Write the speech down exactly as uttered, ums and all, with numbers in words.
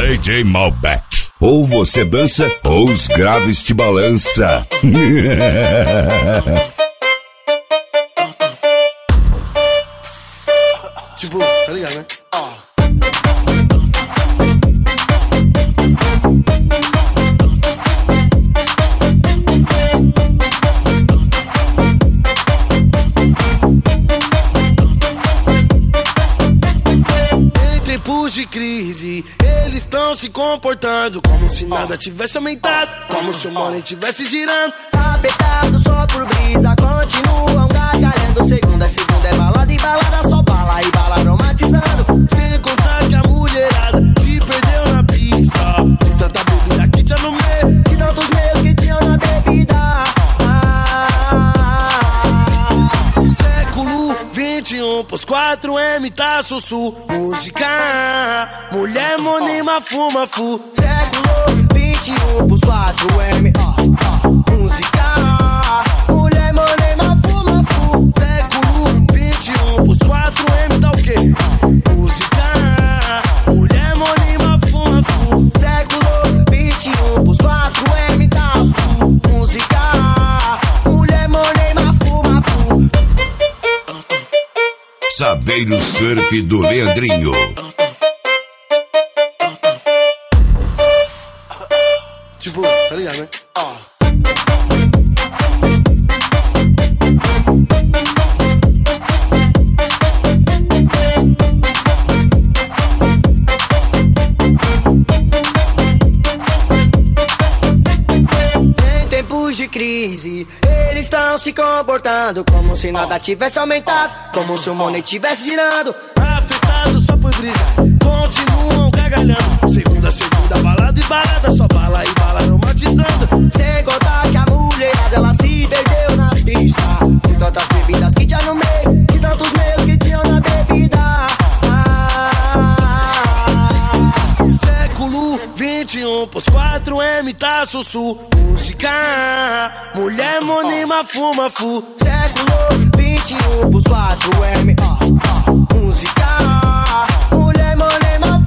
D J Malbec. Ou você dança, ou os graves te balança. Tipo, tá ligado, né? De crise, eles estão se comportando como se nada tivesse aumentado, como se o money tivesse girando. Afetado só por brisa, continuam gargalhando. Segunda, segunda é balada e balada, só bala e bala aromatizando. Sem contar que a mulherada se perdeu na pista, de tanta bebida que tinha no meio, de tantos meios que tinham na bebida. ah, Século vinte e um, pós quatro M tá sussu. Música, mulher monima fuma fu. Século vinte e um, pros quatro M, ó, ó. Música, mulher monima fuma fu. Século vinte e um, pros quatro M tá o quê? Música, mulher monima fuma fu. Século vinte e um, pros quatro M tá sul. Música, mulher monima fuma fu. Saveiro Surf do Leandrinho. Tipo, tá ligado, né? Ó. Em tempos de crise, eles estão se comportando como se nada tivesse aumentado, como se o money tivesse girando. Afetado só por brisa, continuam gargalhando. Segunda, segunda, balada e balada, só bala e bala aromatizando. Sem contar que a mulherada ela se perdeu na pista, de tantas bebidas que tinha no meio, de tantos meios que tinham na bebida. Século vinte e um, pós quatro M tá sussu. Música, mulher monima fuma fu. Século vinte e um, pros quatro M, ó, ó. Música, mulher monima